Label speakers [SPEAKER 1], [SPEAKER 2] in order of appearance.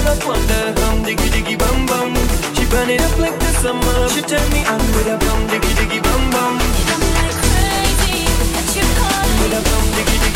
[SPEAKER 1] up on the hum, diggy diggy bum bum. She burn it up like the summer. She turn me on with a bum, diggy diggy bum bum.
[SPEAKER 2] You got me like crazy, but you call
[SPEAKER 1] with a bum, diggy diggy.